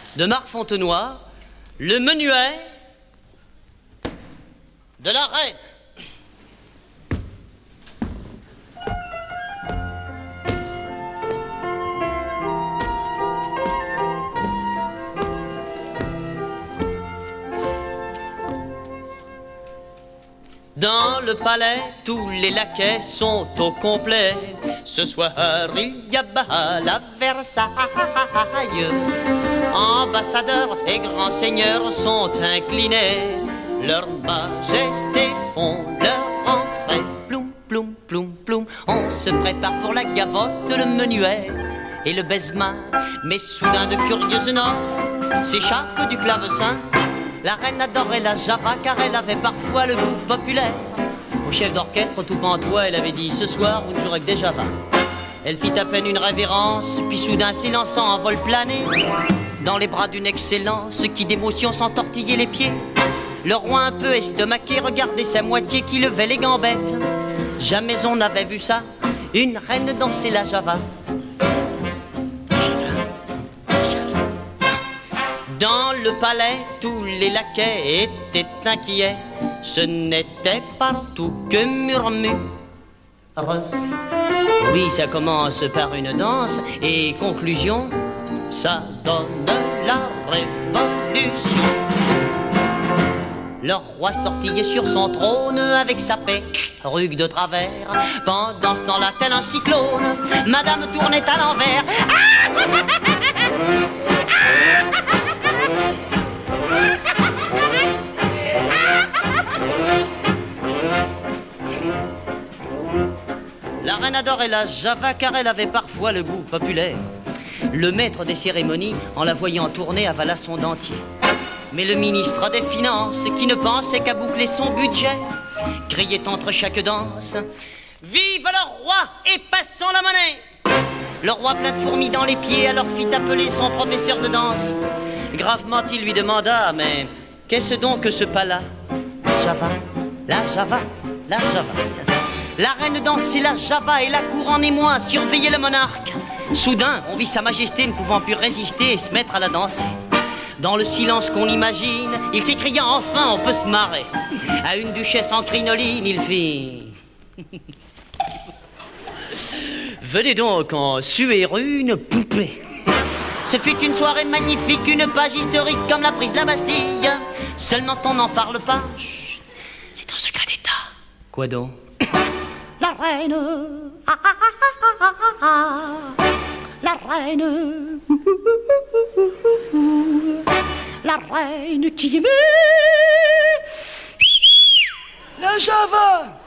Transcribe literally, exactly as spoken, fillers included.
de Marc Fontenoy, le menuet de la reine. Dans le palais, tous les laquais sont au complet. Ce soir, il y a bal à Versailles. Ambassadeurs et grands seigneurs sont inclinés. Leur majesté font leur entrée. Ploum, ploum, ploum, ploum. On se prépare pour la gavotte, le menuet et le baise-main. Mais soudain, de curieuses notes s'échappent du clavecin. La reine adorait la java car elle avait parfois le goût populaire. Au chef d'orchestre tout pantois, elle avait dit: ce soir vous ne jouerez que des javas. Elle fit à peine une révérence, puis soudain s'élançant en vol plané dans les bras d'une excellence qui d'émotion s'entortillait les pieds. Le roi un peu estomaqué regardait sa moitié qui levait les gambettes. Jamais on n'avait vu ça, une reine danser la java. Dans le palais, tous les laquais étaient inquiets. Ce n'était partout que murmure. Oui, ça commence par une danse et conclusion, ça donne la révolution. Le roi se tortillait sur son trône avec sa perruque de travers. Pendant ce temps-là, tel un cyclone, madame tournait à l'envers. La reine adorait la java car elle avait parfois le goût populaire. Le maître des cérémonies, en la voyant tourner, avala son dentier. Mais le ministre des Finances, qui ne pensait qu'à boucler son budget, criait entre chaque danse: vive le roi et passons la monnaie! Le roi, plein de fourmis dans les pieds, alors fit appeler son professeur de danse. Gravement, il lui demanda: mais qu'est-ce donc que ce pas-là? La java, la java, la java. La reine dansait la java et la cour en émoi surveillait le monarque. Soudain, on vit sa majesté ne pouvant plus résister et se mettre à la danser. Dans le silence qu'on imagine, il s'écria: enfin on peut se marrer. À une duchesse en crinoline, il fit: venez donc en suer une poupée. Ce fut une soirée magnifique, une page historique comme la prise de la Bastille. Seulement on n'en parle pas, chut, c'est un secret d'État. Quoi donc? La reine, ah, ah, ah, ah, ah, ah. La reine, la reine qui aimait la java.